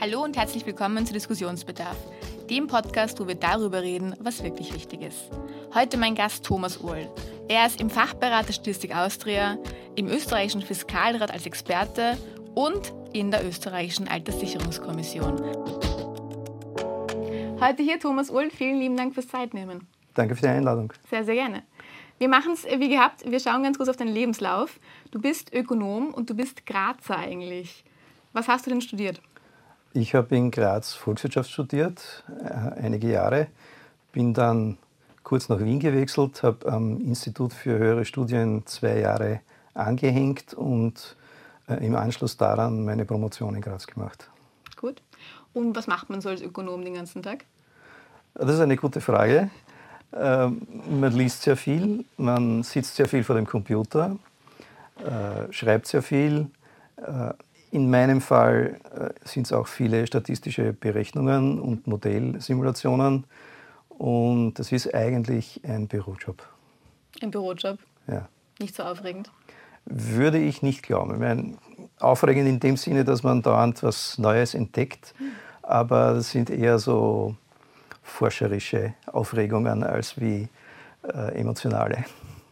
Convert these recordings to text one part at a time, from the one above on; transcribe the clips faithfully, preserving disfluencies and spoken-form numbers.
Hallo und herzlich willkommen zu Diskussionsbedarf, dem Podcast, wo wir darüber reden, was wirklich wichtig ist. Heute mein Gast Thomas Ohl. Er ist im Fachbeirat der Statistik Austria, im österreichischen Fiskalrat als Experte und in der österreichischen Alterssicherungskommission. Heute hier Thomas Ohl, vielen lieben Dank fürs Zeitnehmen. Danke für die Einladung. Sehr, sehr gerne. Wir machen es wie gehabt, wir schauen ganz kurz auf deinen Lebenslauf. Du bist Ökonom und du bist Grazer eigentlich. Was hast du denn studiert? Ich habe in Graz Volkswirtschaft studiert, äh, einige Jahre, bin dann kurz nach Wien gewechselt, habe am Institut für höhere Studien zwei Jahre angehängt und äh, im Anschluss daran meine Promotion in Graz gemacht. Gut. Und was macht man so als Ökonom den ganzen Tag? Das ist eine gute Frage. Äh, man liest sehr viel, man sitzt sehr viel vor dem Computer, äh, schreibt sehr viel. Äh, In meinem Fall äh, sind es auch viele statistische Berechnungen und Modellsimulationen. Und das ist eigentlich ein Bürojob. Ein Bürojob? Ja. Nicht so aufregend? Würde ich nicht glauben. Ich meine, aufregend in dem Sinne, dass man dauernd was Neues entdeckt. Hm. Aber das sind eher so forscherische Aufregungen als wie äh, emotionale.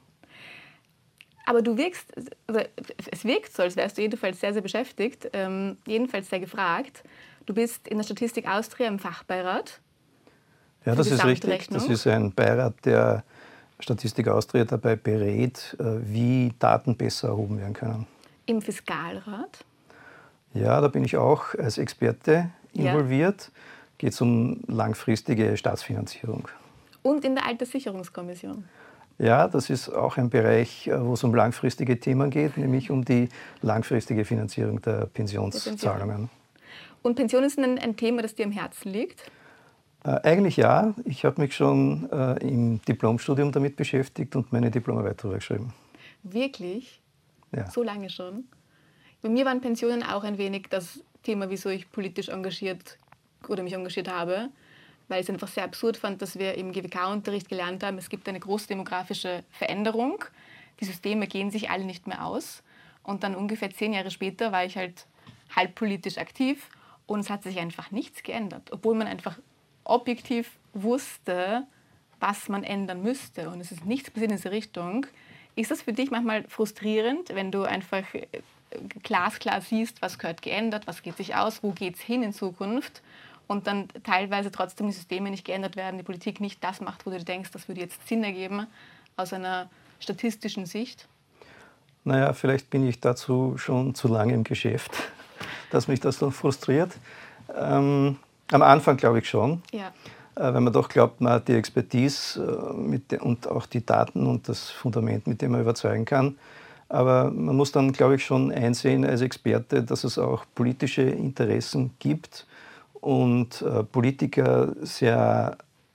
Aber du wirkst, also es wirkt so, als wärst du jedenfalls sehr, sehr beschäftigt, ähm, jedenfalls sehr gefragt. Du bist in der Statistik Austria im Fachbeirat. Ja, das ist richtig. Das ist ein Beirat, der Statistik Austria dabei berät, wie Daten besser erhoben werden können. Im Fiskalrat? Ja, da bin ich auch als Experte involviert. Ja. Geht es um langfristige Staatsfinanzierung. Und in der Alterssicherungskommission? Ja, das ist auch ein Bereich, wo es um langfristige Themen geht, nämlich um die langfristige Finanzierung der Pensionszahlungen. Und Pensionen ist ein, ein Thema, das dir am Herzen liegt? Äh, eigentlich ja. Ich habe mich schon äh, im Diplomstudium damit beschäftigt und meine Diplomarbeit darüber geschrieben. Wirklich? Ja. So lange schon? Bei mir waren Pensionen auch ein wenig das Thema, wieso ich politisch engagiert oder mich engagiert habe. Weil ich es einfach sehr absurd fand, dass wir im G W K-Unterricht gelernt haben, es gibt eine große demografische Veränderung. Die Systeme gehen sich alle nicht mehr aus. Und dann ungefähr zehn Jahre später war ich halt halb politisch aktiv und es hat sich einfach nichts geändert. Obwohl man einfach objektiv wusste, was man ändern müsste. Und es ist nichts passiert in diese Richtung. Ist das für dich manchmal frustrierend, wenn du einfach glasklar siehst, was gehört geändert, was geht sich aus, wo geht es hin in Zukunft? Und dann teilweise trotzdem die Systeme nicht geändert werden, die Politik nicht das macht, wo du denkst, das würde jetzt Sinn ergeben aus einer statistischen Sicht? Naja, vielleicht bin ich dazu schon zu lange im Geschäft, dass mich das dann frustriert. Ähm, am Anfang glaube ich schon, ja. äh, wenn man doch glaubt, man hat die Expertise äh, mit de- und auch die Daten und das Fundament, mit dem man überzeugen kann. Aber man muss dann, glaube ich, schon einsehen als Experte, dass es auch politische Interessen gibt, und äh, Politiker sehr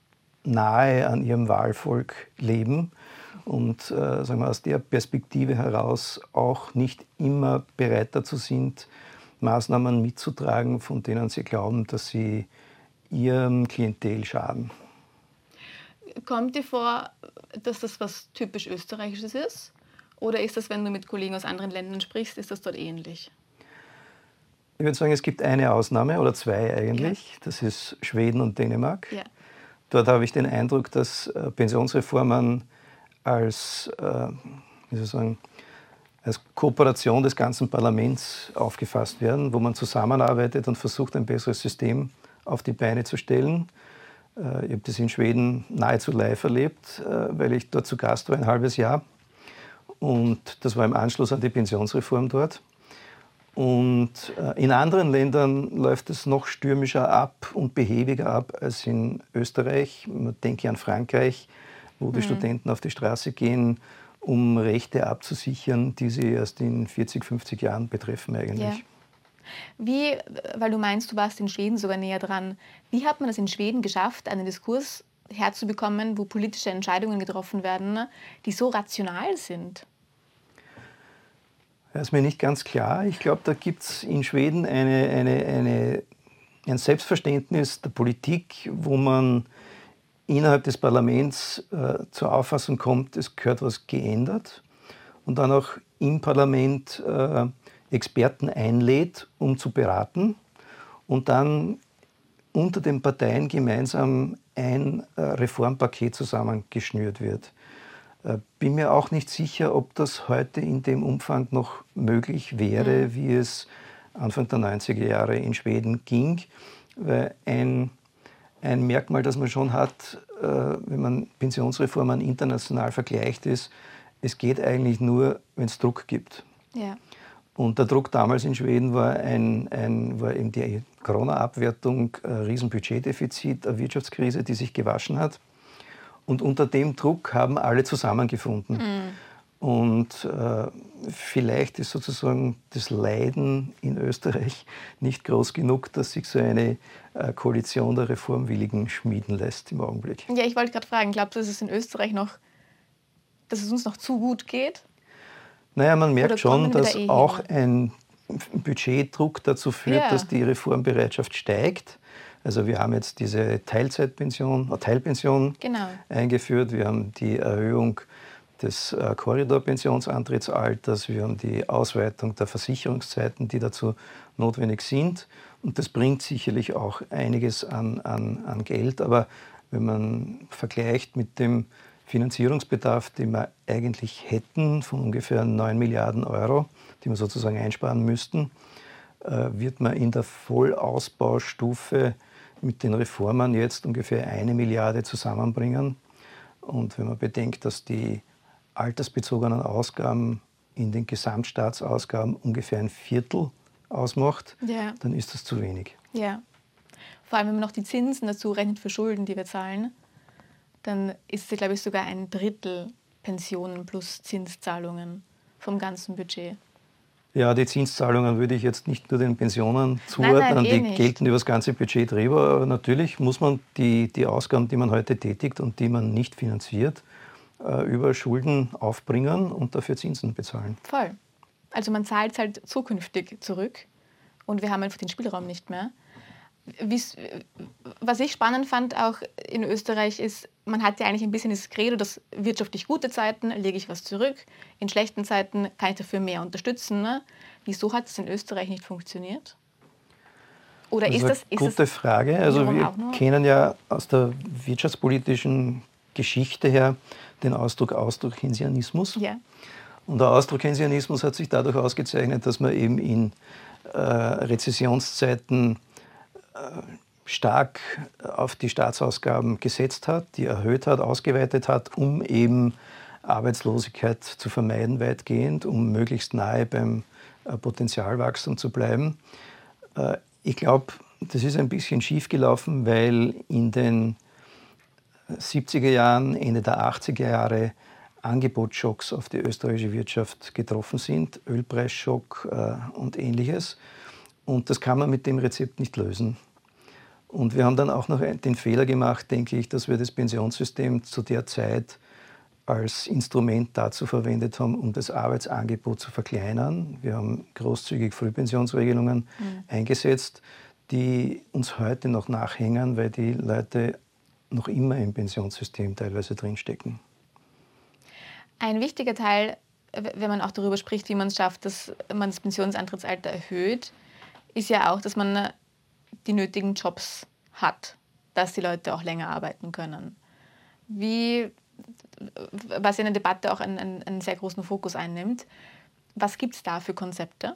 nahe an ihrem Wahlvolk leben und äh, sagen wir, aus der Perspektive heraus auch nicht immer bereit dazu sind, Maßnahmen mitzutragen, von denen sie glauben, dass sie ihrem Klientel schaden. Kommt dir vor, dass das was typisch Österreichisches ist? Oder ist das, wenn du mit Kollegen aus anderen Ländern sprichst, ist das dort ähnlich? Ich würde sagen, es gibt eine Ausnahme oder zwei eigentlich. Ja. Das ist Schweden und Dänemark. Ja. Dort habe ich den Eindruck, dass äh, Pensionsreformen als, äh, wie soll ich sagen, als Kooperation des ganzen Parlaments aufgefasst werden, wo man zusammenarbeitet und versucht, ein besseres System auf die Beine zu stellen. Äh, ich habe das in Schweden nahezu live erlebt, äh, weil ich dort zu Gast war, ein halbes Jahr. Und das war im Anschluss an die Pensionsreform dort. Und in anderen Ländern läuft es noch stürmischer ab und behäbiger ab als in Österreich. Man denke an Frankreich, wo die mhm. Studenten auf die Straße gehen, um Rechte abzusichern, die sie erst in vierzig, fünfzig Jahren betreffen eigentlich. Ja. Wie, weil du meinst, du warst in Schweden sogar näher dran, wie hat man es in Schweden geschafft, einen Diskurs herzubekommen, wo politische Entscheidungen getroffen werden, die so rational sind? Das ist mir nicht ganz klar. Ich glaube, da gibt es in Schweden eine, eine, eine, ein Selbstverständnis der Politik, wo man innerhalb des Parlaments äh, zur Auffassung kommt, es gehört was geändert und dann auch im Parlament äh, Experten einlädt, um zu beraten und dann unter den Parteien gemeinsam ein äh, Reformpaket zusammengeschnürt wird. Äh, bin mir auch nicht sicher, ob das heute in dem Umfang noch möglich wäre, mhm. wie es Anfang der neunziger Jahre in Schweden ging. Weil ein, ein Merkmal, das man schon hat, äh, wenn man Pensionsreformen international vergleicht, ist, es geht eigentlich nur, wenn es Druck gibt. Ja. Und der Druck damals in Schweden war, ein, ein, war eben die Corona-Abwertung, ein Riesenbudgetdefizit, eine Wirtschaftskrise, die sich gewaschen hat. Und unter dem Druck haben alle zusammengefunden. Mhm. Und äh, vielleicht ist sozusagen das Leiden in Österreich nicht groß genug, dass sich so eine äh, Koalition der Reformwilligen schmieden lässt im Augenblick. Ja, ich wollte gerade fragen, glaubst du, dass es in Österreich noch, dass es uns noch zu gut geht? Naja, man merkt schon, dass eh auch ein Budgetdruck dazu führt, ja. dass die Reformbereitschaft steigt. Also wir haben jetzt diese Teilzeitpension, äh, Teilpension genau. eingeführt, wir haben die Erhöhung des äh, Korridorpensionsantrittsalters, wir haben die Ausweitung der Versicherungszeiten, die dazu notwendig sind. Und das bringt sicherlich auch einiges an, an, an Geld. Aber wenn man vergleicht mit dem Finanzierungsbedarf, den wir eigentlich hätten, von ungefähr neun Milliarden Euro, die wir sozusagen einsparen müssten, äh, wird man in der Vollausbaustufe mit den Reformen jetzt ungefähr eine Milliarde zusammenbringen. Und wenn man bedenkt, dass die altersbezogenen Ausgaben in den Gesamtstaatsausgaben ungefähr ein Viertel ausmacht, ja. dann ist das zu wenig. Ja. Vor allem, wenn man noch die Zinsen dazu rechnet für Schulden, die wir zahlen, dann ist es, glaube ich, sogar ein Drittel Pensionen plus Zinszahlungen vom ganzen Budget. Ja, die Zinszahlungen würde ich jetzt nicht nur den Pensionen zuordnen, die eh gelten über das ganze Budget drüber. Aber natürlich muss man die, die Ausgaben, die man heute tätigt und die man nicht finanziert, über Schulden aufbringen und dafür Zinsen bezahlen. Voll. Also man zahlt es halt zukünftig zurück und wir haben einfach den Spielraum nicht mehr. Wie's, was ich spannend fand auch in Österreich ist, man hat ja eigentlich ein bisschen das Credo, dass wirtschaftlich gute Zeiten lege ich was zurück, in schlechten Zeiten kann ich dafür mehr unterstützen. Ne? Wieso hat es in Österreich nicht funktioniert? Oder das ist das... Ist gute das Frage. Also wir kennen ja aus der wirtschaftspolitischen Geschichte her den Ausdruck Austrokeynesianismus. Ja. Und der Austrokeynesianismus hat sich dadurch ausgezeichnet, dass man eben in äh, Rezessionszeiten stark auf die Staatsausgaben gesetzt hat, die erhöht hat, ausgeweitet hat, um eben Arbeitslosigkeit zu vermeiden weitgehend, um möglichst nahe beim Potenzialwachstum zu bleiben. Ich glaube, das ist ein bisschen schief gelaufen, weil in den siebziger Jahren, Ende der achtziger Jahre Angebotsschocks auf die österreichische Wirtschaft getroffen sind, Ölpreisschock und Ähnliches. Und das kann man mit dem Rezept nicht lösen. Und wir haben dann auch noch den Fehler gemacht, denke ich, dass wir das Pensionssystem zu der Zeit als Instrument dazu verwendet haben, um das Arbeitsangebot zu verkleinern. Wir haben großzügig Frühpensionsregelungen mhm. eingesetzt, die uns heute noch nachhängen, weil die Leute noch immer im Pensionssystem teilweise drinstecken. Ein wichtiger Teil, wenn man auch darüber spricht, wie man es schafft, dass man das Pensionsantrittsalter erhöht, ist ja auch, dass man die nötigen Jobs hat, dass die Leute auch länger arbeiten können. Wie, was in der Debatte auch einen, einen, einen sehr großen Fokus einnimmt. Was gibt es da für Konzepte?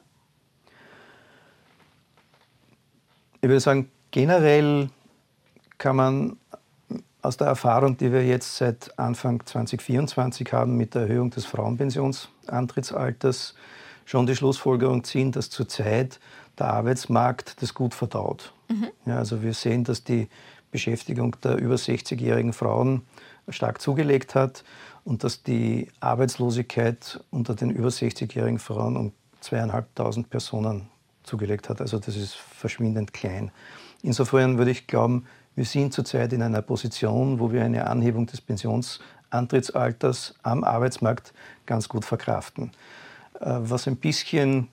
Ich würde sagen, generell kann man aus der Erfahrung, die wir jetzt seit Anfang zwanzig vierundzwanzig haben mit der Erhöhung des Frauenpensionsantrittsalters, schon die Schlussfolgerung ziehen, dass zurzeit der Arbeitsmarkt das gut verdaut. Mhm. Ja, also wir sehen, dass die Beschäftigung der über sechzigjährigen Frauen stark zugelegt hat und dass die Arbeitslosigkeit unter den über sechzigjährigen Frauen um zweieinhalbtausend Personen zugelegt hat. Also das ist verschwindend klein. Insofern würde ich glauben, wir sind zurzeit in einer Position, wo wir eine Anhebung des Pensionsantrittsalters am Arbeitsmarkt ganz gut verkraften. Was ein bisschen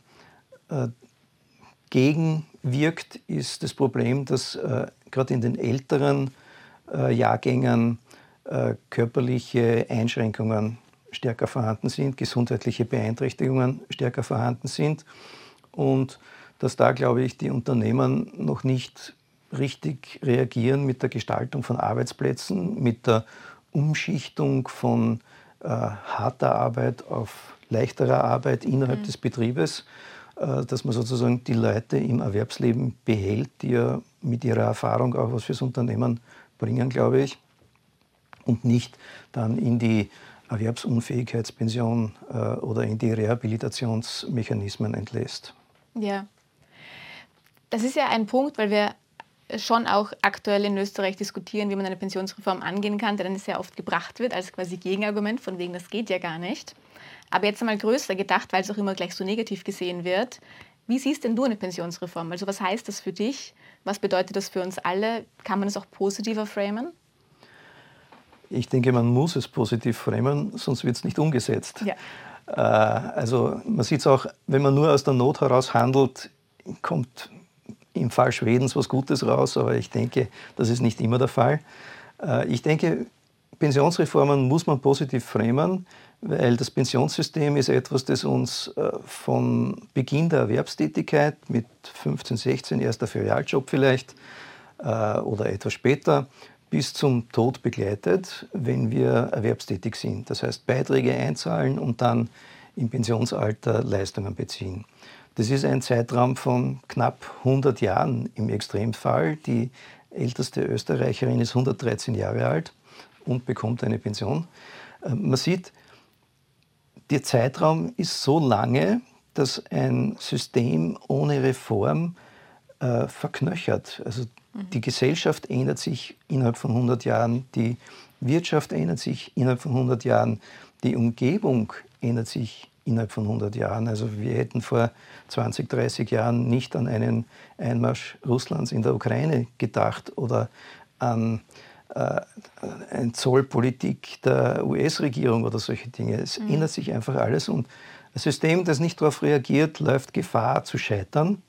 gegenwirkt, ist das Problem, dass äh, gerade in den älteren äh, Jahrgängen äh, körperliche Einschränkungen stärker vorhanden sind, gesundheitliche Beeinträchtigungen stärker vorhanden sind und dass da, glaube ich, die Unternehmen noch nicht richtig reagieren mit der Gestaltung von Arbeitsplätzen, mit der Umschichtung von äh, harter Arbeit auf leichterer Arbeit innerhalb mhm. des Betriebes, äh, dass man sozusagen die Leute im Erwerbsleben behält, die ja mit ihrer Erfahrung auch was fürs Unternehmen bringen, glaube ich, und nicht dann in die Erwerbsunfähigkeitspension äh, oder in die Rehabilitationsmechanismen entlässt. Ja, das ist ja ein Punkt, weil wir schon auch aktuell in Österreich diskutieren, wie man eine Pensionsreform angehen kann, der dann sehr oft gebracht wird als quasi Gegenargument, von wegen, das geht ja gar nicht. Aber jetzt einmal größer gedacht, weil es auch immer gleich so negativ gesehen wird. Wie siehst denn du eine Pensionsreform? Also was heißt das für dich? Was bedeutet das für uns alle? Kann man es auch positiver framen? Ich denke, man muss es positiv framen, sonst wird es nicht umgesetzt. Ja. Äh, also man sieht es auch, wenn man nur aus der Not heraus handelt, kommt im Fall Schwedens was Gutes raus, aber ich denke, das ist nicht immer der Fall. Ich denke, Pensionsreformen muss man positiv framen, weil das Pensionssystem ist etwas, das uns von Beginn der Erwerbstätigkeit mit fünfzehn, sechzehn, erster Ferialjob vielleicht oder etwas später, bis zum Tod begleitet, wenn wir erwerbstätig sind. Das heißt, Beiträge einzahlen und dann im Pensionsalter Leistungen beziehen. Das ist ein Zeitraum von knapp hundert Jahren im Extremfall. Die älteste Österreicherin ist hundertdreizehn Jahre alt und bekommt eine Pension. Man sieht, der Zeitraum ist so lange, dass ein System ohne Reform äh, verknöchert. Also die Gesellschaft ändert sich innerhalb von hundert Jahren, die Wirtschaft ändert sich innerhalb von hundert Jahren, die Umgebung ändert sich innerhalb von hundert Jahren. Also wir hätten vor zwanzig, dreißig Jahren nicht an einen Einmarsch Russlands in der Ukraine gedacht oder an äh, eine Zollpolitik der U S-Regierung oder solche Dinge. Es mhm. ändert sich einfach alles und ein System, das nicht darauf reagiert, läuft Gefahr zu scheitern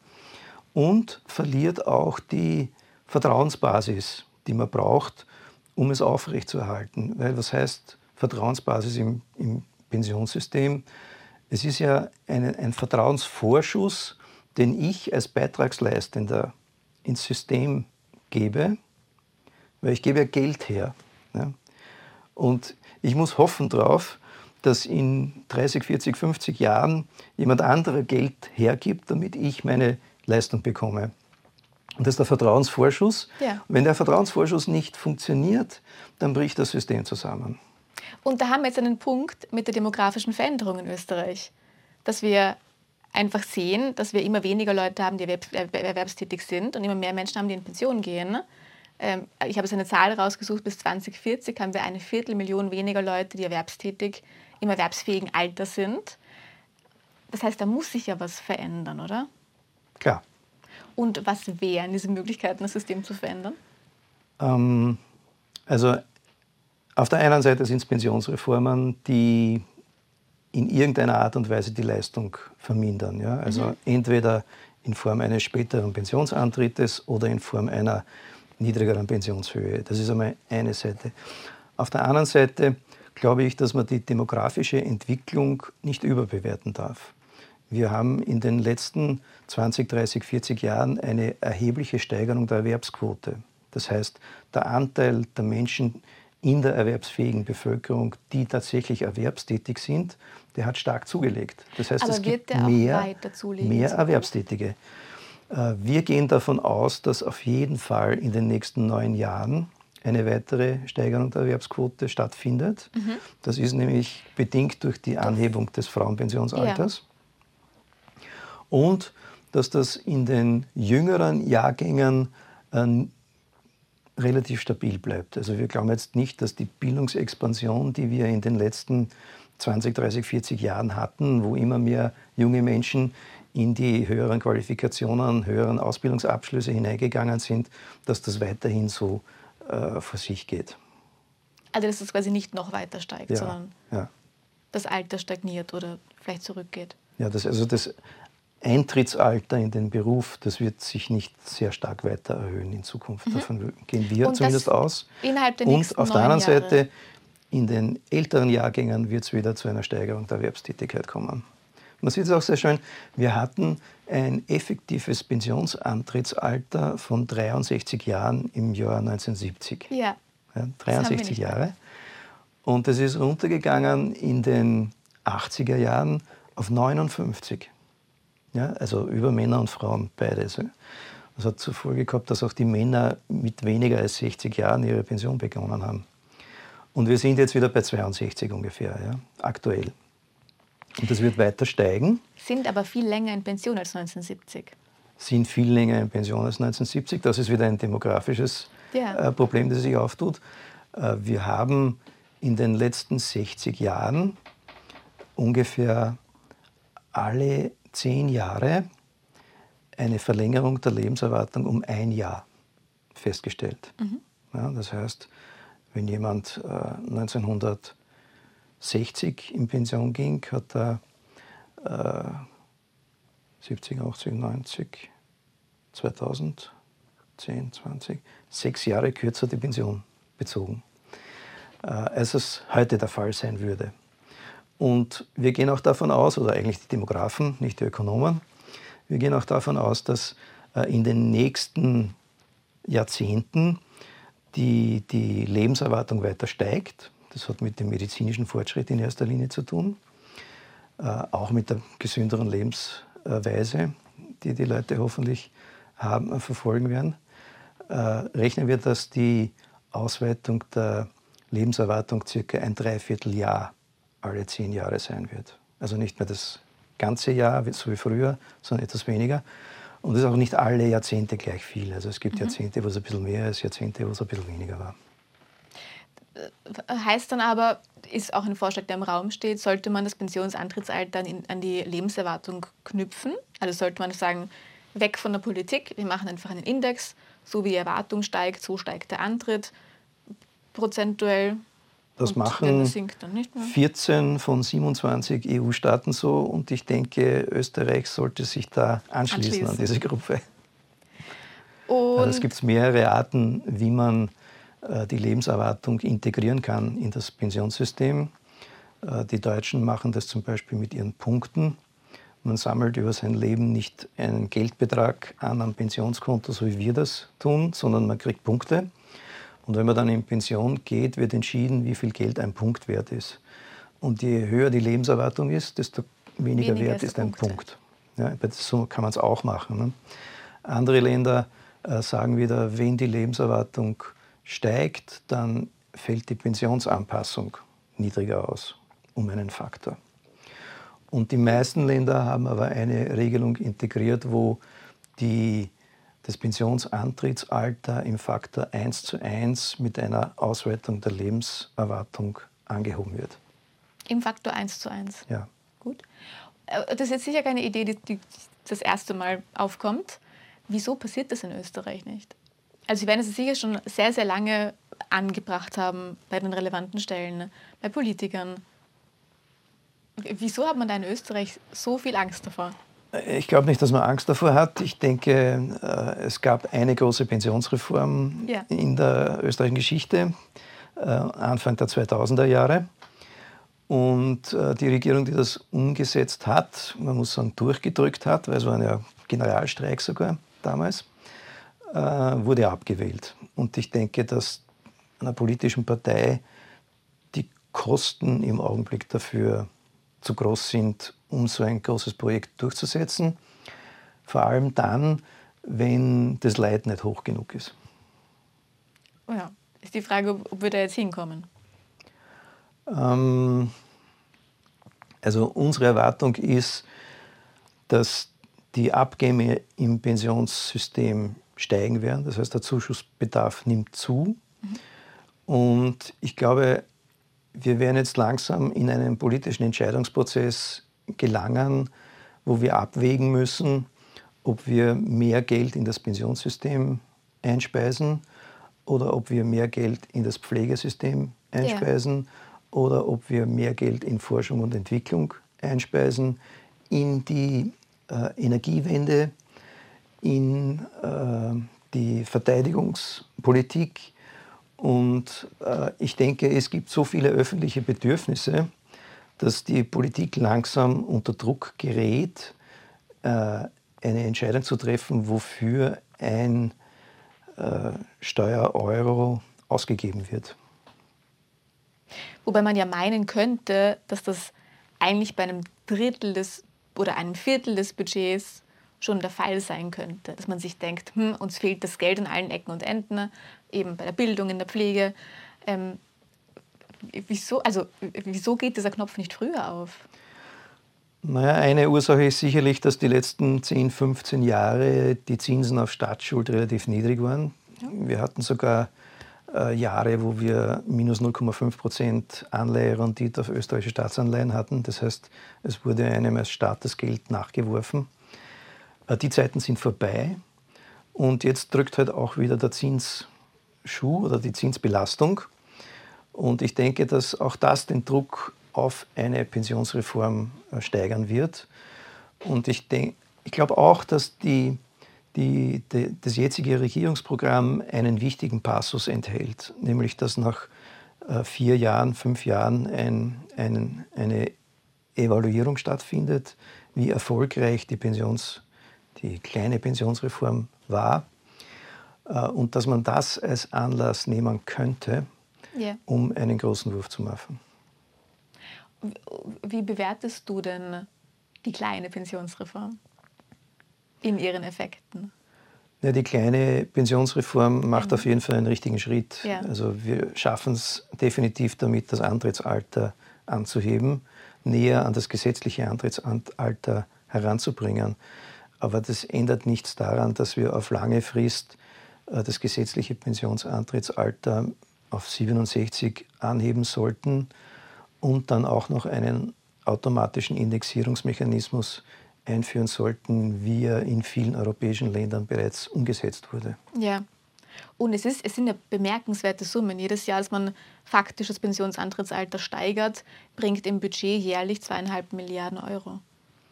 und verliert auch die Vertrauensbasis, die man braucht, um es aufrechtzuerhalten. Weil was heißt Vertrauensbasis im, im Pensionssystem? Es ist ja ein, ein Vertrauensvorschuss, den ich als Beitragsleistender ins System gebe, weil ich gebe ja Geld her. Ja? Und ich muss hoffen darauf, dass in dreißig, vierzig, fünfzig Jahren jemand anderer Geld hergibt, damit ich meine Leistung bekomme. Und das ist der Vertrauensvorschuss. Ja. Wenn der Vertrauensvorschuss nicht funktioniert, dann bricht das System zusammen. Und da haben wir jetzt einen Punkt mit der demografischen Veränderung in Österreich, dass wir einfach sehen, dass wir immer weniger Leute haben, die erwerbstätig sind und immer mehr Menschen haben, die in Pension gehen. Ich habe jetzt eine Zahl rausgesucht, bis zwanzig vierzig haben wir eine Viertelmillion weniger Leute, die erwerbstätig im erwerbsfähigen Alter sind. Das heißt, da muss sich ja was verändern, oder? Klar. Und was wären diese Möglichkeiten, das System zu verändern? Ähm, also auf der einen Seite sind es Pensionsreformen, die in irgendeiner Art und Weise die Leistung vermindern. Ja? Also mhm. entweder in Form eines späteren Pensionsantrittes oder in Form einer niedrigeren Pensionshöhe. Das ist einmal eine Seite. Auf der anderen Seite glaube ich, dass man die demografische Entwicklung nicht überbewerten darf. Wir haben in den letzten zwanzig, dreißig, vierzig Jahren eine erhebliche Steigerung der Erwerbsquote. Das heißt, der Anteil der Menschen in der erwerbsfähigen Bevölkerung, die tatsächlich erwerbstätig sind, der hat stark zugelegt. Das heißt, Aber es gibt wird der mehr, auch weiter zulegen, mehr Erwerbstätige. Wir gehen davon aus, dass auf jeden Fall in den nächsten neun Jahren eine weitere Steigerung der Erwerbsquote stattfindet. Mhm. Das ist nämlich bedingt durch die Anhebung des Frauenpensionsalters. Ja. Und dass das in den jüngeren Jahrgängen äh, relativ stabil bleibt. Also wir glauben jetzt nicht, dass die Bildungsexpansion, die wir in den letzten zwanzig, dreißig, vierzig Jahren hatten, wo immer mehr junge Menschen in die höheren Qualifikationen, höheren Ausbildungsabschlüsse hineingegangen sind, dass das weiterhin so äh, vor sich geht. Also dass es quasi nicht noch weiter steigt, ja, sondern ja. das Alter stagniert oder vielleicht zurückgeht. Ja, das, also das Eintrittsalter in den Beruf, das wird sich nicht sehr stark weiter erhöhen in Zukunft. Mhm. Davon gehen wir Und zumindest aus. Innerhalb der Und nächsten auf der anderen Jahre. Seite, in den älteren Jahrgängen wird es wieder zu einer Steigerung der Erwerbstätigkeit kommen. Man sieht es auch sehr schön, wir hatten ein effektives Pensionsantrittsalter von dreiundsechzig Jahren im Jahr neunzehnhundertsiebzig. Ja. Ja, dreiundsechzig Jahre. Und das ist runtergegangen in den achtziger Jahren auf neunundfünfzig. Ja, also über Männer und Frauen beides. Das hat zur Folge gehabt, dass auch die Männer mit weniger als sechzig Jahren ihre Pension begonnen haben. Und wir sind jetzt wieder bei zweiundsechzig ungefähr, ja, aktuell. Und das wird weiter steigen. Sind aber viel länger in Pension als neunzehnhundertsiebzig. Sind viel länger in Pension als neunzehnhundertsiebzig. Das ist wieder ein demografisches ja. äh, Problem, das sich auftut. Äh, wir haben in den letzten sechzig Jahren ungefähr alle zehn Jahre eine Verlängerung der Lebenserwartung um ein Jahr festgestellt. Mhm. Ja, das heißt, wenn jemand äh, neunzehnhundertsechzig in Pension ging, hat er äh, siebzig, achtzig, neunzig, zweitausend, zehn, zwanzig, sechs Jahre kürzer die Pension bezogen, äh, als es heute der Fall sein würde. Und wir gehen auch davon aus, oder eigentlich die Demografen, nicht die Ökonomen, wir gehen auch davon aus, dass äh, in den nächsten Jahrzehnten die, die Lebenserwartung weiter steigt. Das hat mit dem medizinischen Fortschritt in erster Linie zu tun, äh, auch mit der gesünderen Lebensweise, die die Leute hoffentlich haben, äh, verfolgen werden. Äh, rechnen wir, dass die Ausweitung der Lebenserwartung circa ein Dreivierteljahr alle zehn Jahre sein wird. Also nicht mehr das ganze Jahr, so wie früher, sondern etwas weniger. Und es ist auch nicht alle Jahrzehnte gleich viel. Also es gibt mhm. Jahrzehnte, wo es ein bisschen mehr ist, Jahrzehnte, wo es ein bisschen weniger war. Heißt dann aber, ist auch ein Vorschlag, der im Raum steht, sollte man das Pensionsantrittsalter an, an die Lebenserwartung knüpfen? Also sollte man sagen, weg von der Politik, wir machen einfach einen Index, so wie die Erwartung steigt, so steigt der Antritt prozentuell. Das machen vierzehn von siebenundzwanzig E U-Staaten so und ich denke, Österreich sollte sich da anschließen, anschließen. an diese Gruppe. Und also es gibt mehrere Arten, wie man äh, die Lebenserwartung integrieren kann in das Pensionssystem. Äh, die Deutschen machen das zum Beispiel mit ihren Punkten. Man sammelt über sein Leben nicht einen Geldbetrag an am Pensionskonto, so wie wir das tun, sondern man kriegt Punkte. Und wenn man dann in Pension geht, wird entschieden, wie viel Geld ein Punkt wert ist. Und je höher die Lebenserwartung ist, desto weniger, weniger wert ist ein Punkt. Ja, so kann man es auch machen. Ne? Andere Länder äh, sagen wieder, wenn die Lebenserwartung steigt, dann fällt die Pensionsanpassung niedriger aus, um einen Faktor. Und die meisten Länder haben aber eine Regelung integriert, wo die das Pensionsantrittsalter im Faktor eins zu eins mit einer Ausweitung der Lebenserwartung angehoben wird. Im Faktor eins zu eins? Ja. Gut. Das ist jetzt sicher keine Idee, die, die das erste Mal aufkommt. Wieso passiert das in Österreich nicht? Also Sie werden es sicher schon sehr, sehr lange angebracht haben bei den relevanten Stellen, bei Politikern. Wieso hat man da in Österreich so viel Angst davor? Ich glaube nicht, dass man Angst davor hat. Ich denke, es gab eine große Pensionsreform ja. in der österreichischen Geschichte, Anfang der zweitausender Jahre. Und die Regierung, die das umgesetzt hat, man muss sagen, durchgedrückt hat, weil es war ein Generalstreik sogar damals, wurde abgewählt. Und ich denke, dass einer politischen Partei die Kosten im Augenblick dafür zu groß sind, um so ein großes Projekt durchzusetzen. Vor allem dann, wenn das Leid nicht hoch genug ist. Oh ja, ist die Frage, ob wir da jetzt hinkommen. Ähm, also unsere Erwartung ist, dass die Abgänge im Pensionssystem steigen werden. Das heißt, der Zuschussbedarf nimmt zu. Mhm. Und ich glaube, wir werden jetzt langsam in einen politischen Entscheidungsprozess gelangen, wo wir abwägen müssen, ob wir mehr Geld in das Pensionssystem einspeisen oder ob wir mehr Geld in das Pflegesystem einspeisen ja. oder ob wir mehr Geld in Forschung und Entwicklung einspeisen, in die äh, Energiewende, in äh, die Verteidigungspolitik. Und äh, ich denke, es gibt so viele öffentliche Bedürfnisse, dass die Politik langsam unter Druck gerät, eine Entscheidung zu treffen, wofür ein Steuereuro ausgegeben wird. Wobei man ja meinen könnte, dass das eigentlich bei einem Drittel des oder einem Viertel des Budgets schon der Fall sein könnte. Dass man sich denkt, hm, uns fehlt das Geld an allen Ecken und Enden, eben bei der Bildung, in der Pflege. Ähm, wieso, also, wieso geht dieser Knopf nicht früher auf? Naja, eine Ursache ist sicherlich, dass die letzten zehn, fünfzehn Jahre die Zinsen auf Staatsschuld relativ niedrig waren. Ja. Wir hatten sogar äh, Jahre, wo wir minus null Komma fünf Prozent Anleiherendite auf österreichische Staatsanleihen hatten. Das heißt, es wurde einem als Staat das Geld nachgeworfen. Äh, die Zeiten sind vorbei und jetzt drückt halt auch wieder der Zinsschuh oder die Zinsbelastung. Und ich denke, dass auch das den Druck auf eine Pensionsreform steigern wird. Und ich, denk, ich glaube auch, dass die, die, die, das jetzige Regierungsprogramm einen wichtigen Passus enthält, nämlich dass nach äh, vier Jahren, fünf Jahren ein, ein, eine Evaluierung stattfindet, wie erfolgreich die, Pensions, die kleine Pensionsreform war äh, und dass man das als Anlass nehmen könnte, yeah. um einen großen Wurf zu machen. Wie bewertest du denn die kleine Pensionsreform in ihren Effekten? Ja, die kleine Pensionsreform macht mhm. auf jeden Fall einen richtigen Schritt. Ja. Also wir schaffen es definitiv damit, das Antrittsalter anzuheben, näher an das gesetzliche Antrittsalter heranzubringen. Aber das ändert nichts daran, dass wir auf lange Frist das gesetzliche Pensionsantrittsalter auf siebenundsechzig anheben sollten und dann auch noch einen automatischen Indexierungsmechanismus einführen sollten, wie er in vielen europäischen Ländern bereits umgesetzt wurde. Ja, und es, ist, es sind ja bemerkenswerte Summen. Jedes Jahr, als man faktisch das Pensionsantrittsalter steigert, bringt im Budget jährlich zweieinhalb Milliarden Euro.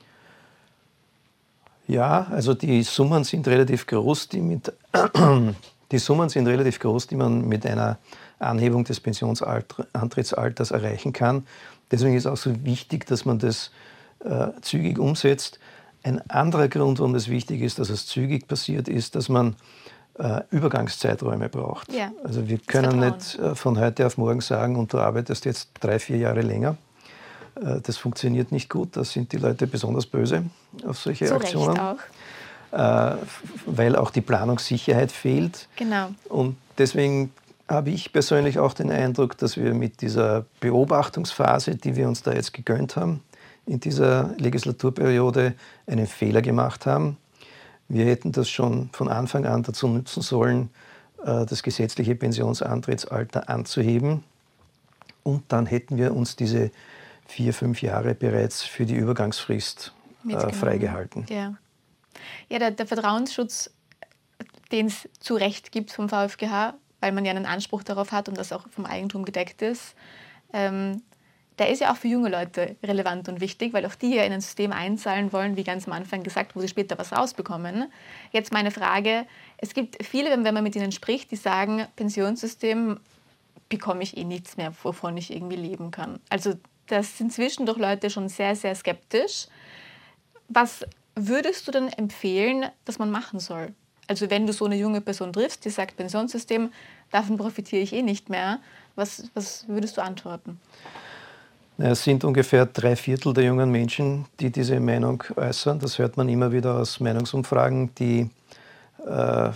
Ja, also die Summen sind relativ groß, die mit die Summen sind relativ groß, die man mit einer Anhebung des Pensionsantrittsalters erreichen kann. Deswegen ist es auch so wichtig, dass man das äh, zügig umsetzt. Ein anderer Grund, warum das wichtig ist, dass es zügig passiert, ist, dass man äh, Übergangszeiträume braucht. Ja, also wir können nicht äh, von heute auf morgen sagen, und du arbeitest jetzt drei, vier Jahre länger. Äh, das funktioniert nicht gut. Da sind die Leute besonders böse auf solche Zu Aktionen. Recht auch. Äh, weil auch die Planungssicherheit fehlt. Genau. Und deswegen habe ich persönlich auch den Eindruck, dass wir mit dieser Beobachtungsphase, die wir uns da jetzt gegönnt haben, in dieser Legislaturperiode einen Fehler gemacht haben. Wir hätten das schon von Anfang an dazu nutzen sollen, das gesetzliche Pensionsantrittsalter anzuheben. Und dann hätten wir uns diese vier, fünf Jahre bereits für die Übergangsfrist äh, freigehalten. Ja, ja der, der Vertrauensschutz, den es zu Recht gibt vom VfGH, weil man ja einen Anspruch darauf hat und das auch vom Eigentum gedeckt ist, ähm, der ist ja auch für junge Leute relevant und wichtig, weil auch die ja in ein System einzahlen wollen, wie ganz am Anfang gesagt, wo sie später was rausbekommen. Jetzt meine Frage, es gibt viele, wenn man mit ihnen spricht, die sagen, Pensionssystem bekomme ich eh nichts mehr, wovon ich irgendwie leben kann. Also das sind zwischendurch Leute schon sehr, sehr skeptisch. Was würdest du denn empfehlen, dass man machen soll? Also wenn du so eine junge Person triffst, die sagt, Pensionssystem, davon profitiere ich eh nicht mehr, was, was würdest du antworten? Es sind ungefähr drei Viertel der jungen Menschen, die diese Meinung äußern. Das hört man immer wieder aus Meinungsumfragen, die äh,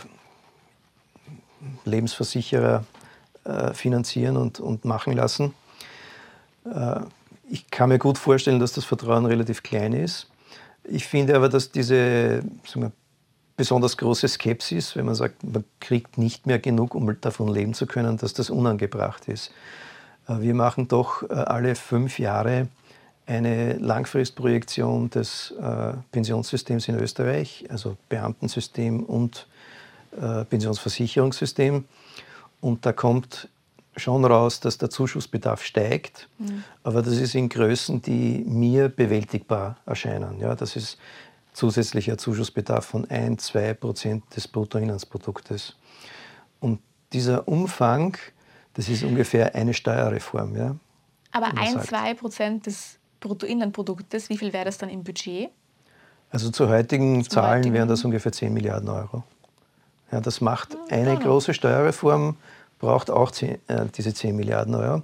Lebensversicherer äh, finanzieren und, und machen lassen. Äh, ich kann mir gut vorstellen, dass das Vertrauen relativ klein ist. Ich finde aber, dass diese sagen wir, besonders große Skepsis, wenn man sagt, man kriegt nicht mehr genug, um davon leben zu können, dass das unangebracht ist. Wir machen doch alle fünf Jahre eine Langfristprojektion des Pensionssystems in Österreich, also Beamtensystem und Pensionsversicherungssystem. Und da kommt schon raus, dass der Zuschussbedarf steigt, mhm. aber das ist in Größen, die mir bewältigbar erscheinen. Ja, das ist zusätzlicher Zuschussbedarf von ein bis zwei Prozent des Bruttoinlandsproduktes. Und dieser Umfang, das ist ungefähr eine Steuerreform. Ja, aber ein bis zwei Prozent des Bruttoinlandproduktes, wie viel wäre das dann im Budget? Also zu heutigen Zum Zahlen heutigen. wären das ungefähr zehn Milliarden Euro. Ja, das macht Ja, eine klar. große Steuerreform, braucht auch zehn, äh, diese zehn Milliarden Euro.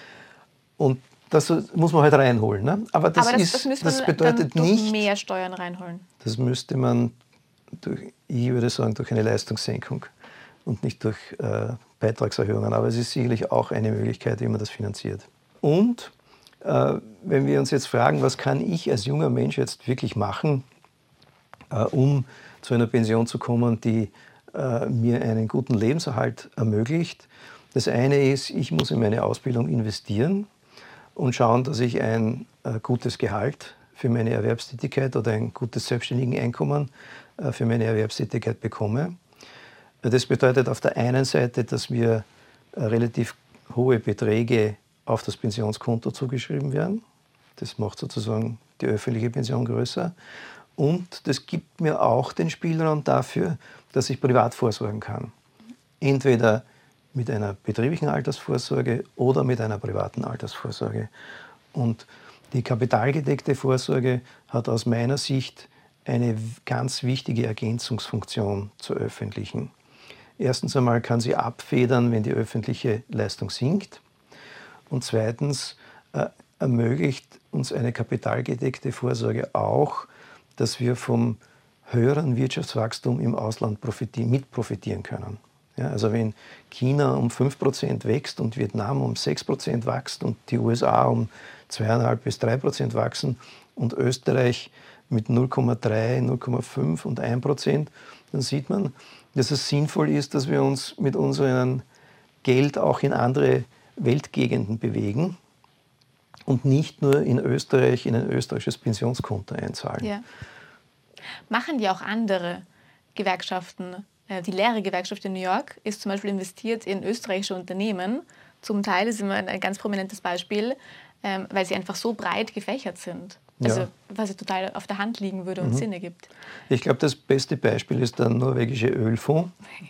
Und das muss man halt reinholen. Ne? Aber das, Aber das, ist, das müsste das man bedeutet dann durch nicht, mehr Steuern reinholen. das müsste man, durch, ich würde sagen, durch eine Leistungssenkung und nicht durch äh, Beitragserhöhungen. Aber es ist sicherlich auch eine Möglichkeit, wie man das finanziert. Und äh, wenn wir uns jetzt fragen, was kann ich als junger Mensch jetzt wirklich machen, äh, um zu einer Pension zu kommen, die äh, mir einen guten Lebenserhalt ermöglicht. Das eine ist, ich muss in meine Ausbildung investieren und schauen, dass ich ein äh, gutes Gehalt für meine Erwerbstätigkeit oder ein gutes selbstständiges Einkommen äh, für meine Erwerbstätigkeit bekomme. Das bedeutet auf der einen Seite, dass mir äh, relativ hohe Beträge auf das Pensionskonto zugeschrieben werden. Das macht sozusagen die öffentliche Pension größer. Und das gibt mir auch den Spielraum dafür, dass ich privat vorsorgen kann. Entweder mit einer betrieblichen Altersvorsorge oder mit einer privaten Altersvorsorge. Und die kapitalgedeckte Vorsorge hat aus meiner Sicht eine ganz wichtige Ergänzungsfunktion zur öffentlichen. Erstens einmal kann sie abfedern, wenn die öffentliche Leistung sinkt. Und zweitens äh, ermöglicht uns eine kapitalgedeckte Vorsorge auch, dass wir vom höheren Wirtschaftswachstum im Ausland profitieren, mit profitieren können. Ja, also wenn China um fünf Prozent wächst und Vietnam um sechs Prozent wächst und die U S A um zwei Komma fünf bis drei Prozent wachsen und Österreich mit null Komma drei, null Komma fünf und ein Prozent, dann sieht man, dass es sinnvoll ist, dass wir uns mit unserem Geld auch in andere Weltgegenden bewegen und nicht nur in Österreich in ein österreichisches Pensionskonto einzahlen. Ja. Machen die auch andere Gewerkschaften? Die Lehrergewerkschaft in New York ist zum Beispiel investiert in österreichische Unternehmen. Zum Teil ist immer ein ganz prominentes Beispiel, weil sie einfach so breit gefächert sind. Also Ja. was ja total auf der Hand liegen würde und Mhm. Sinn ergibt. Ich glaube, das beste Beispiel ist der norwegische Ölfonds.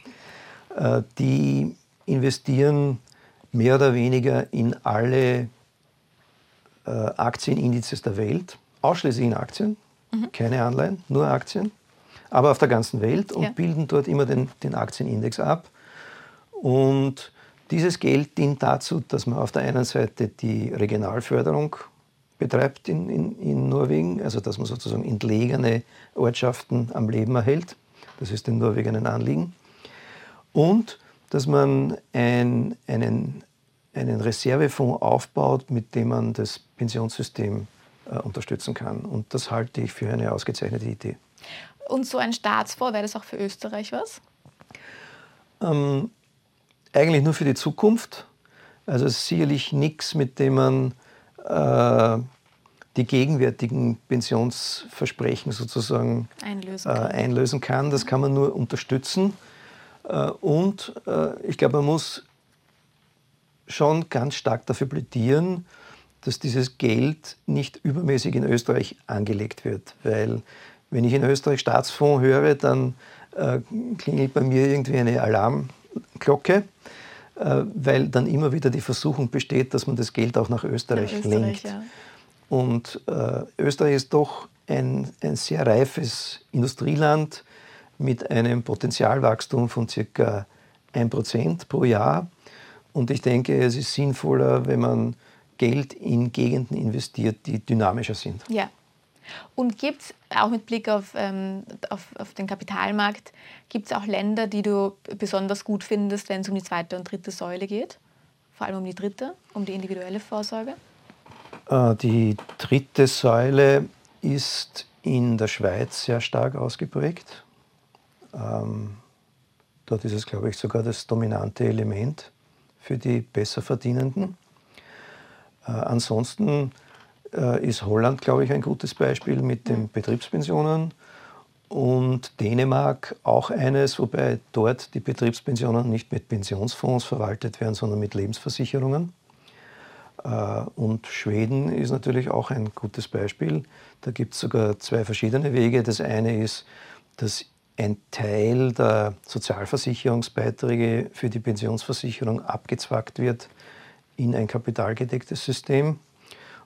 Die investieren mehr oder weniger in alle Aktienindizes der Welt, ausschließlich in Aktien, mhm. keine Anleihen, nur Aktien, aber auf der ganzen Welt und ja. bilden dort immer den, den Aktienindex ab. Und dieses Geld dient dazu, dass man auf der einen Seite die Regionalförderung betreibt in, in, in Norwegen, also dass man sozusagen entlegene Ortschaften am Leben erhält. Das ist den Norwegern ein Anliegen. Und dass man ein, einen, einen Reservefonds aufbaut, mit dem man das Pensionssystem äh, unterstützen kann. Und das halte ich für eine ausgezeichnete Idee. Und so ein Staatsfonds, wäre das auch für Österreich was? Ähm, eigentlich nur für die Zukunft. Also es ist sicherlich nichts, mit dem man äh, die gegenwärtigen Pensionsversprechen sozusagen einlösen kann. Äh, einlösen kann. Das kann man nur unterstützen. Äh, und äh, ich glaube, man muss schon ganz stark dafür plädieren, dass dieses Geld nicht übermäßig in Österreich angelegt wird. Weil wenn ich in Österreich Staatsfonds höre, dann äh, klingelt bei mir irgendwie eine Alarmglocke, äh, weil dann immer wieder die Versuchung besteht, dass man das Geld auch nach Österreich, nach Österreich lenkt. Ja. Und äh, Österreich ist doch ein, ein sehr reifes Industrieland mit einem Potenzialwachstum von ca. ein Prozent pro Jahr. Und ich denke, es ist sinnvoller, wenn man Geld in Gegenden investiert, die dynamischer sind. Ja. Und gibt es auch mit Blick auf, ähm, auf, auf den Kapitalmarkt, gibt es auch Länder, die du besonders gut findest, wenn es um die zweite und dritte Säule geht? Vor allem um die dritte, um die individuelle Vorsorge? Äh, die dritte Säule ist in der Schweiz sehr stark ausgeprägt. Ähm, dort ist es, glaube ich, sogar das dominante Element für die Besserverdienenden. Äh, ansonsten äh, ist Holland, glaube ich, ein gutes Beispiel mit den Betriebspensionen und Dänemark auch eines, wobei dort die Betriebspensionen nicht mit Pensionsfonds verwaltet werden, sondern mit Lebensversicherungen. Äh, und Schweden ist natürlich auch ein gutes Beispiel. Da gibt es sogar zwei verschiedene Wege. Das eine ist, dass ein Teil der Sozialversicherungsbeiträge für die Pensionsversicherung abgezwackt wird in ein kapitalgedecktes System.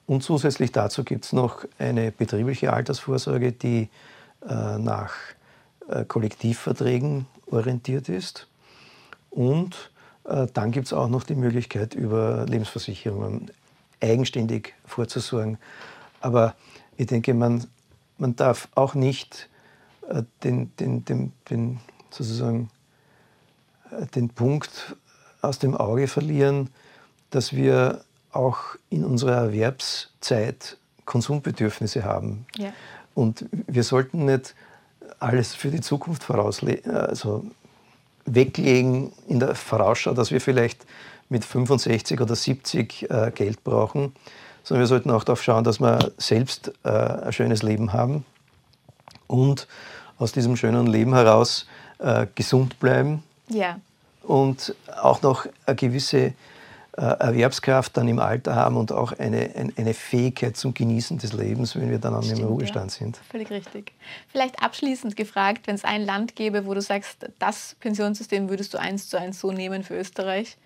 Und zusätzlich dazu gibt es noch eine betriebliche Altersvorsorge, die äh, nach äh, Kollektivverträgen orientiert ist. Und äh, dann gibt es auch noch die Möglichkeit, über Lebensversicherungen eigenständig vorzusorgen. Aber ich denke, man, man darf auch nicht äh, den, den, den, den, sozusagen, äh, den Punkt aus dem Auge verlieren, dass wir auch in unserer Erwerbszeit Konsumbedürfnisse haben. Ja. Und wir sollten nicht alles für die Zukunft vorauslegen, also weglegen in der Vorausschau, dass wir vielleicht mit fünfundsechzig oder siebzig äh, Geld brauchen, sondern wir sollten auch darauf schauen, dass wir selbst äh, ein schönes Leben haben und aus diesem schönen Leben heraus äh, gesund bleiben. Ja. Und auch noch eine gewisse äh, Erwerbskraft dann im Alter haben und auch eine, ein, eine Fähigkeit zum Genießen des Lebens, wenn wir dann auch im Ruhestand ja. sind. Völlig richtig. Vielleicht abschließend gefragt, wenn es ein Land gäbe, wo du sagst, das Pensionssystem würdest du eins zu eins so nehmen für Österreich?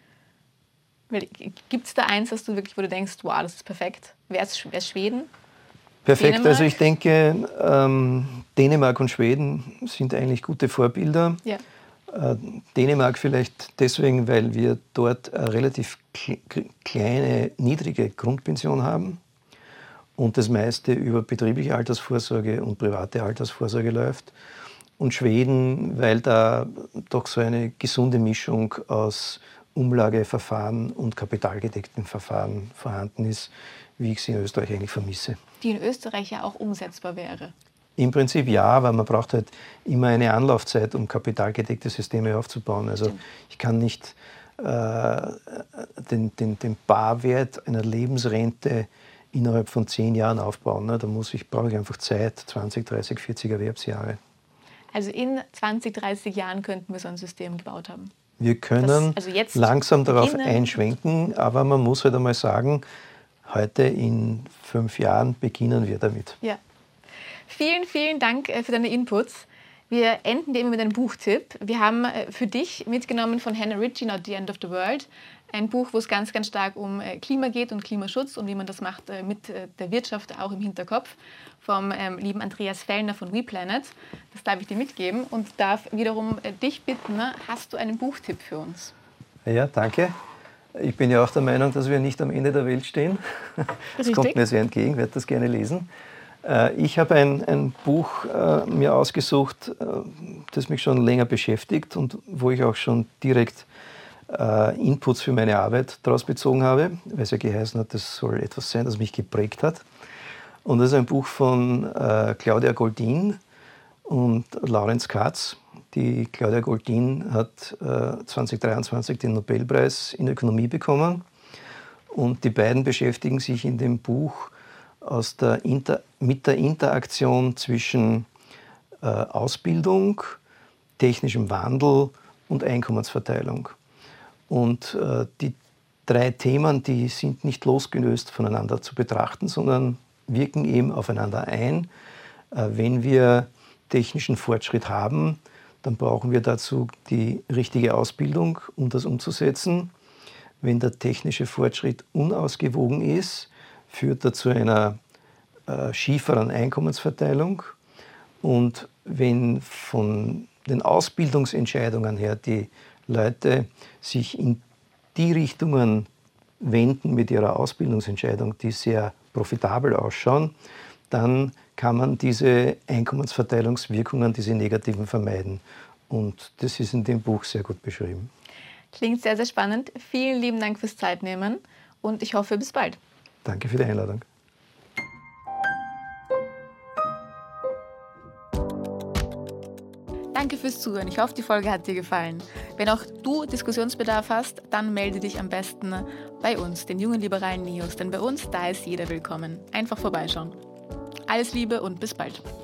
Gibt es da eins, dass du wirklich, wo du denkst, wow, das ist perfekt? Wäre es Schweden? Perfekt, Dänemark? Also ich denke, ähm, Dänemark und Schweden sind eigentlich gute Vorbilder. Ja. Äh, Dänemark vielleicht deswegen, weil wir dort eine relativ kleine, niedrige Grundpension haben und das meiste über betriebliche Altersvorsorge und private Altersvorsorge läuft. Und Schweden, weil da doch so eine gesunde Mischung aus Umlageverfahren und kapitalgedeckten Verfahren vorhanden ist, wie ich sie in Österreich eigentlich vermisse. Die in Österreich ja auch umsetzbar wäre. Im Prinzip ja, aber man braucht halt immer eine Anlaufzeit, um kapitalgedeckte Systeme aufzubauen. Also Stimmt. ich kann nicht äh, den, den, den Barwert einer Lebensrente innerhalb von zehn Jahren aufbauen. Ne? Da muss ich, brauche ich einfach Zeit, zwanzig, dreißig, vierzig Erwerbsjahre. Also in zwanzig, dreißig Jahren könnten wir so ein System gebaut haben. Wir können das, also langsam darauf einschwenken, aber man muss halt einmal sagen, heute in fünf Jahren beginnen wir damit. Ja. Vielen, vielen Dank für deine Inputs. Wir enden eben mit einem Buchtipp. Wir haben für dich mitgenommen von Hannah Ritchie, Not the End of the World, ein Buch, wo es ganz, ganz stark um Klima geht und Klimaschutz und wie man das macht mit der Wirtschaft auch im Hinterkopf, vom ähm, lieben Andreas Fellner von WePlanet. Das darf ich dir mitgeben und darf wiederum äh, dich bitten, ne? Hast du einen Buchtipp für uns? Ja, danke. Ich bin ja auch der Meinung, dass wir nicht am Ende der Welt stehen. Das Richtig. Kommt mir sehr entgegen, werde das gerne lesen. Äh, ich habe ein, ein Buch äh, mir ausgesucht, äh, das mich schon länger beschäftigt und wo ich auch schon direkt äh, Inputs für meine Arbeit daraus bezogen habe, weil es ja geheißen hat, das soll etwas sein, das mich geprägt hat. Und das ist ein Buch von äh, Claudia Goldin und Laurenz Katz. Die Claudia Goldin hat äh, zweitausenddreiundzwanzig den Nobelpreis in Ökonomie bekommen. Und die beiden beschäftigen sich in dem Buch aus der Inter- mit der Interaktion zwischen äh, Ausbildung, technischem Wandel und Einkommensverteilung. Und äh, die drei Themen, die sind nicht losgelöst voneinander zu betrachten, sondern wirken eben aufeinander ein. Wenn wir technischen Fortschritt haben, dann brauchen wir dazu die richtige Ausbildung, um das umzusetzen. Wenn der technische Fortschritt unausgewogen ist, führt er zu einer äh, schieferen Einkommensverteilung. Und wenn von den Ausbildungsentscheidungen her die Leute sich in die Richtungen wenden mit ihrer Ausbildungsentscheidung, die sehr profitabel ausschauen, dann kann man diese Einkommensverteilungswirkungen, diese negativen, vermeiden. Und das ist in dem Buch sehr gut beschrieben. Klingt sehr, sehr spannend. Vielen lieben Dank fürs Zeitnehmen und ich hoffe, bis bald. Danke für die Einladung. Danke fürs Zuhören. Ich hoffe, die Folge hat dir gefallen. Wenn auch du Diskussionsbedarf hast, dann melde dich am besten bei uns, den jungen liberalen Neos, denn bei uns, da ist jeder willkommen. Einfach vorbeischauen. Alles Liebe und bis bald.